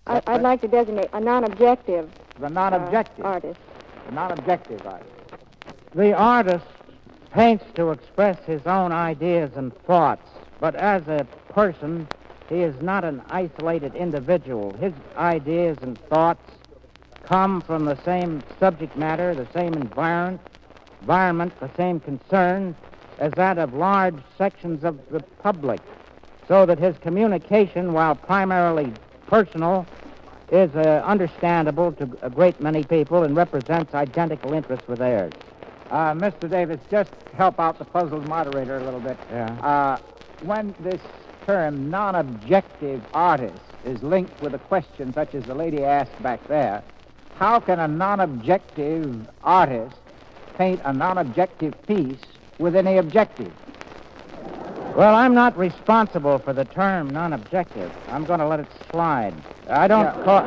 I'd like to designate a non-objective. The non-objective. Artist. The non-objective artist. The artist paints to express his own ideas and thoughts, but as a person, he is not an isolated individual. His ideas and thoughts come from the same subject matter, the same environment, the same concern as that of large sections of the public, so that his communication, while primarily personal, is understandable to a great many people and represents identical interests with theirs. Mr. Davis, just help out the puzzled moderator a little bit. Yeah. When this term non-objective artist is linked with a question such as the lady asked back there, how can a non-objective artist paint a non-objective piece with any objective? Well, I'm not responsible for the term non-objective. I'm going to let it slide. I don't call...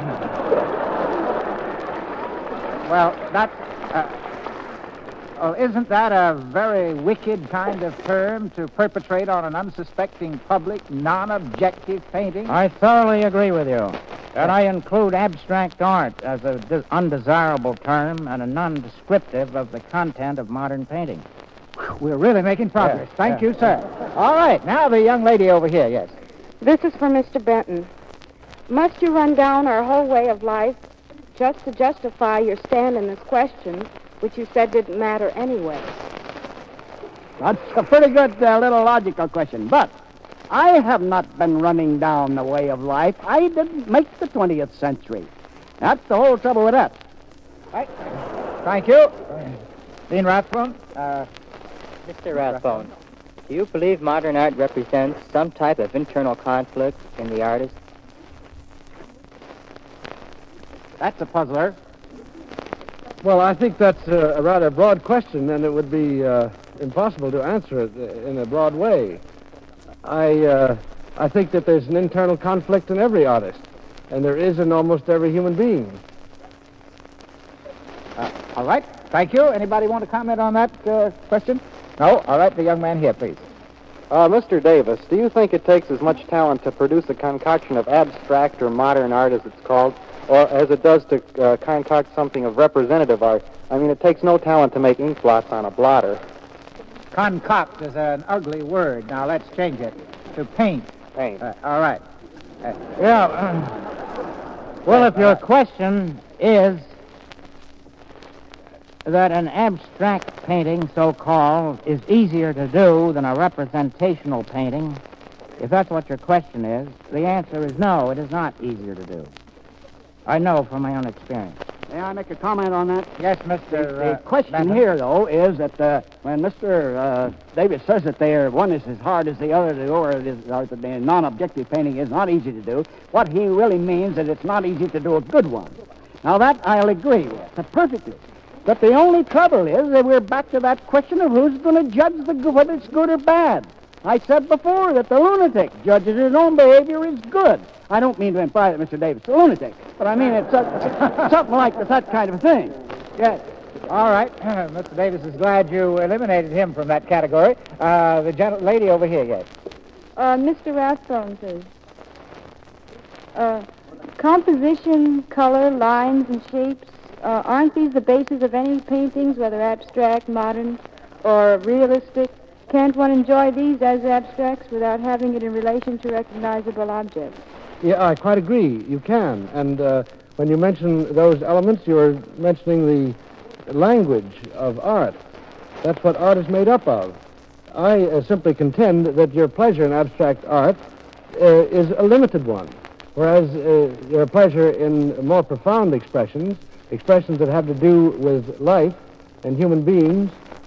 Well, that's... isn't that a very wicked kind of term to perpetrate on an unsuspecting public, non-objective painting? I thoroughly agree with you. And I include abstract art as an undesirable term and a non-descriptive of the content of modern painting. We're really making progress. Thank you, sir. All right, now the young lady over here, yes. This is for Mr. Benton. Must you run down our whole way of life just to justify your stand in this question, which you said didn't matter anyway? That's a pretty good little logical question, but I have not been running down the way of life. I didn't make the 20th century. That's the whole trouble with that. Right. Thank you. Dean Rathbone. Mr. Rathbone, do you believe modern art represents some type of internal conflict in the artist? That's a puzzler. Well, I think that's a rather broad question, and it would be impossible to answer it in a broad way. I think that there's an internal conflict in every artist, and there is in almost every human being. All right. Thank you. Anybody want to comment on that question? No? All right. The young man here, please. Mr. Davis, do you think it takes as much talent to produce a concoction of abstract or modern art, as it's called, or as it does to concoct something of representative art? I mean, it takes no talent to make ink blots on a blotter. Concoct is an ugly word. Now, let's change it to paint. Paint. All right. Well, if your question is that an abstract painting, so-called, is easier to do than a representational painting, if that's what your question is, the answer is no, it is not easier to do. I know from my own experience. May I make a comment on that? Yes, Mr. The question here, though, is that when Mr. Davis says that one is as hard as the other to do, or the non-objective painting is not easy to do, what he really means is it's not easy to do a good one. Now, that I'll agree with perfectly. But the only trouble is that we're back to that question of who's going to judge whether it's good or bad. I said before that the lunatic judges his own behavior is good. I don't mean to imply that Mr. Davis is a lunatic, but I mean it's something like that kind of thing. Yes. All right. Mr. Davis is glad you eliminated him from that category. The lady over here, yes. Mr. Rathbone says, composition, color, lines, and shapes, aren't these the basis of any paintings, whether abstract, modern, or realistic? Can't one enjoy these as abstracts without having it in relation to recognizable objects? Yeah, I quite agree. You can. And when you mention those elements, you're mentioning the language of art. That's what art is made up of. I simply contend that your pleasure in abstract art is a limited one, whereas your pleasure in more profound expressions that have to do with life and human beings,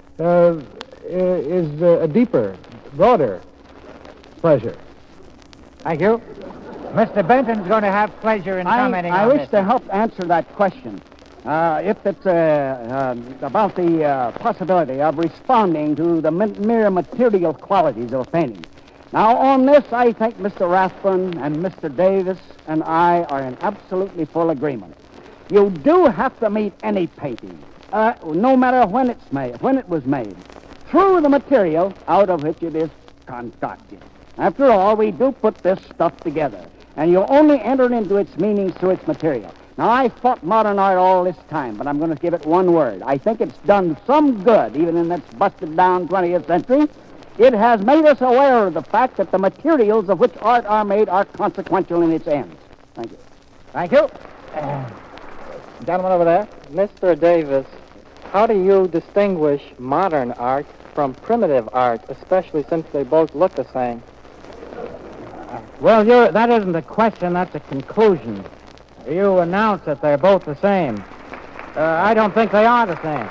is a deeper, broader pleasure. Thank you. Mr. Benton's going to have pleasure in commenting on this. I wish to help answer that question. If it's about the possibility of responding to the mere material qualities of a painting. Now, on this, I think Mr. Rathbone and Mr. Davis and I are in absolutely full agreement. You do have to meet any painting, no matter when it was made, through the material out of which it is concocted. After all, we do put this stuff together. and you only enter into its meanings through its material. Now, I fought modern art all this time, but I'm going to give it one word. I think it's done some good, even in this busted-down 20th century. It has made us aware of the fact that the materials of which art are made are consequential in its ends. Thank you. Thank you. Gentleman over there. Mr. Davis, how do you distinguish modern art from primitive art, especially since they both look the same? Well, that isn't a question, that's a conclusion. You announce that they're both the same. I don't think they are the same.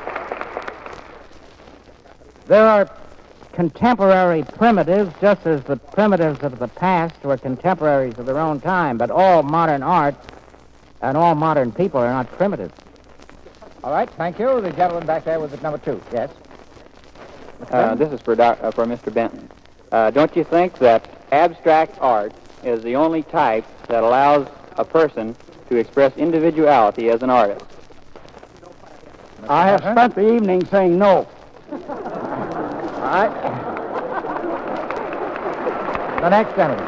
There are contemporary primitives, just as the primitives of the past were contemporaries of their own time, but all modern art and all modern people are not primitive. All right, thank you. The gentleman back there with number 2. Yes? This is for Mr. Benton. Don't you think that abstract art is the only type that allows a person to express individuality as an artist? I have spent the evening saying no. All right. The next gentleman.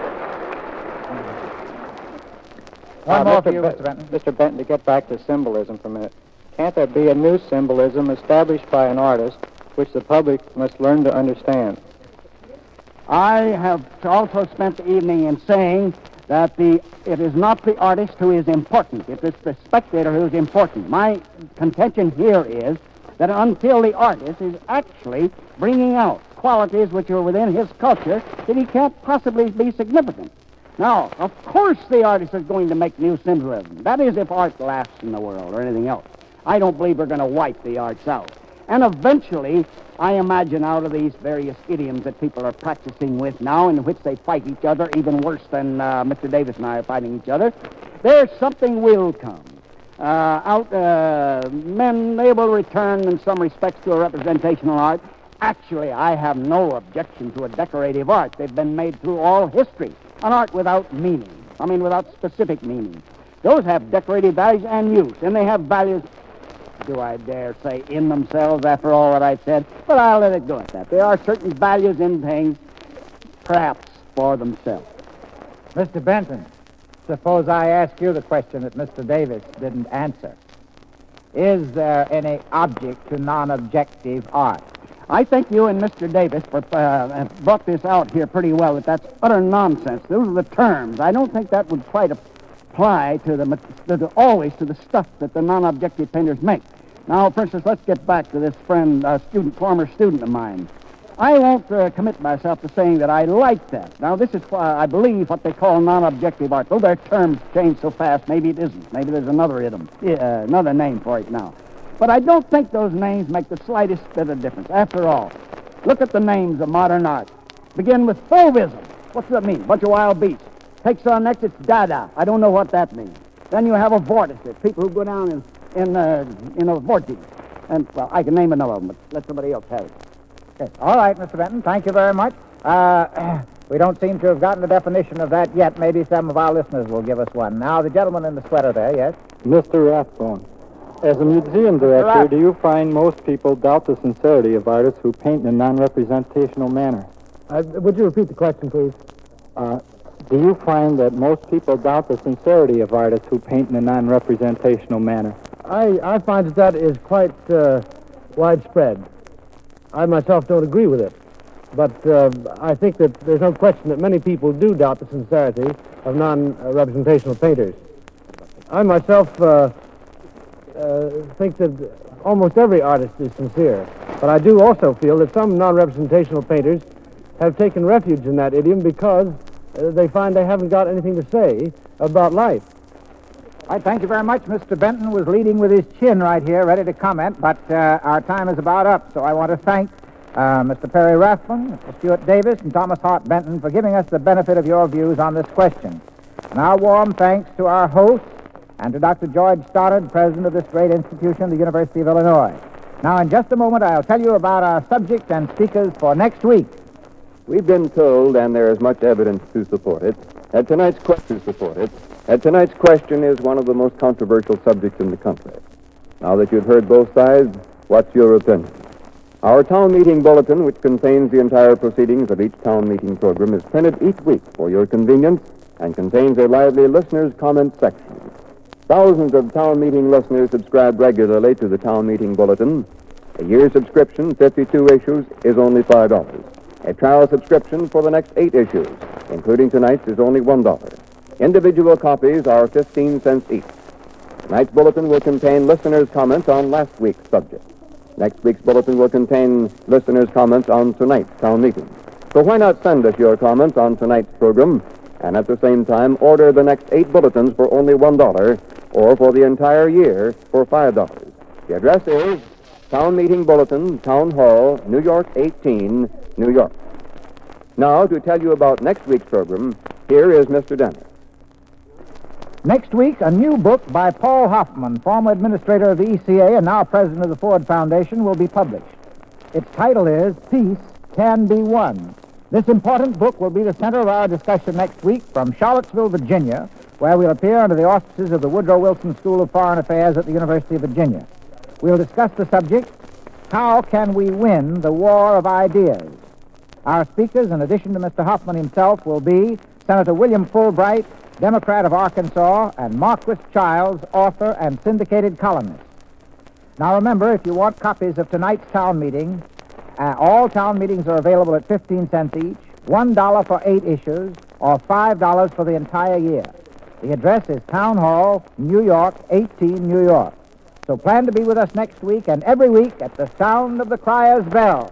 One more for you, Mr. Benton. Mr. Benton, to get back to symbolism for a minute, can't there be a new symbolism established by an artist which the public must learn to understand? I have also spent the evening in saying that it is not the artist who is important. It is the spectator who is important. My contention here is that until the artist is actually bringing out qualities which are within his culture, that he can't possibly be significant. Now, of course the artist is going to make new symbolism. That is if art lasts in the world or anything else. I don't believe we're going to wipe the arts out. And eventually, I imagine out of these various idioms that people are practicing with now, in which they fight each other even worse than Mr. Davis and I are fighting each other, there's something will come. Men, they will return in some respects to a representational art. Actually, I have no objection to a decorative art. They've been made through all history. An art without meaning. I mean, without specific meaning. Those have decorative values and use, and they have values, do I dare say, in themselves after all that I've said? But I'll let it go at that. There are certain values in things, perhaps, for themselves. Mr. Benton, suppose I ask you the question that Mr. Davis didn't answer. Is there any object to non-objective art? I think you and Mr. Davis have brought this out here pretty well, that that's utter nonsense. Those are the terms. I don't think that would quite apply to always to the stuff that the non-objective painters make. Now, for instance, let's get back to this friend, former student of mine. I won't commit myself to saying that I like that. Now, this is, I believe, what they call non-objective art. Though their terms change so fast, maybe it isn't. Maybe there's another name for it now. But I don't think those names make the slightest bit of difference. After all, look at the names of modern art. Begin with Fauvism. What's that mean? Bunch of wild beasts. Takes on next, it's Dada. I don't know what that means. Then you have a vorticist, people who go down in a vortex. And, well, I can name another of them, but let somebody else have it. Okay. All right, Mr. Benton, thank you very much. We don't seem to have gotten a definition of that yet. Maybe some of our listeners will give us one. Now, the gentleman in the sweater there, yes? Mr. Rathbone, as a museum director, do you find most people doubt the sincerity of artists who paint in a non-representational manner? Would you repeat the question, please? Do you find that most people doubt the sincerity of artists who paint in a non-representational manner? I find that is quite widespread. I myself don't agree with it. But I think that there's no question that many people do doubt the sincerity of non-representational painters. I myself think that almost every artist is sincere. But I do also feel that some non-representational painters have taken refuge in that idiom because they find they haven't got anything to say about life. All right, thank you very much. Mr. Benton was leading with his chin right here, ready to comment, but our time is about up, so I want to thank Mr. Perry Rathbone, Mr. Stuart Davis, and Thomas Hart Benton for giving us the benefit of your views on this question. And our warm thanks to our host and to Dr. George Stoddard, president of this great institution, the University of Illinois. Now, in just a moment, I'll tell you about our subject and speakers for next week. We've been told, and there is much evidence to support it, that tonight's question is one of the most controversial subjects in the country. Now that you've heard both sides, what's your opinion? Our town meeting bulletin, which contains the entire proceedings of each town meeting program, is printed each week for your convenience and contains a lively listener's comment section. Thousands of town meeting listeners subscribe regularly to the Town Meeting Bulletin. A year subscription, 52 issues, is only $5. A trial subscription for the next 8 issues, including tonight's, is only $1. Individual copies are 15 cents each. Tonight's bulletin will contain listeners' comments on last week's subject. Next week's bulletin will contain listeners' comments on tonight's town meeting. So why not send us your comments on tonight's program, and at the same time order the next 8 bulletins for only $1, or for the entire year for $5. The address is Town Meeting Bulletin, Town Hall, New York 18, New York. Now, to tell you about next week's program, here is Mr. Dennis. Next week, a new book by Paul Hoffman, former administrator of the ECA and now president of the Ford Foundation, will be published. Its title is Peace Can Be Won. This important book will be the center of our discussion next week from Charlottesville, Virginia, where we'll appear under the auspices of the Woodrow Wilson School of Foreign Affairs at the University of Virginia. We'll discuss the subject, How Can We Win the War of Ideas? Our speakers, in addition to Mr. Hoffman himself, will be Senator William Fulbright, Democrat of Arkansas, and Marquis Childs, author and syndicated columnist. Now remember, if you want copies of tonight's town meeting, all town meetings are available at 15 cents each, $1 for 8 issues, or $5 for the entire year. The address is Town Hall, New York, 18, New York. So plan to be with us next week and every week at the sound of the crier's bell.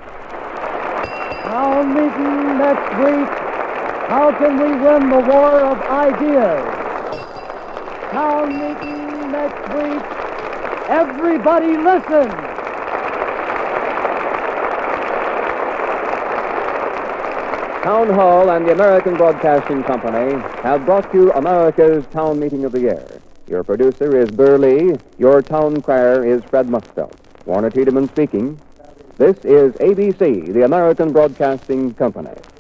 Town meeting next week. How can we win the war of ideas? Town meeting next week. Everybody listen. Town Hall and the American Broadcasting Company have brought you America's Town Meeting of the Year. Your producer is Burr Lee. Your town crier is Fred Muckstelt. Warner Tiedemann speaking. This is ABC, the American Broadcasting Company.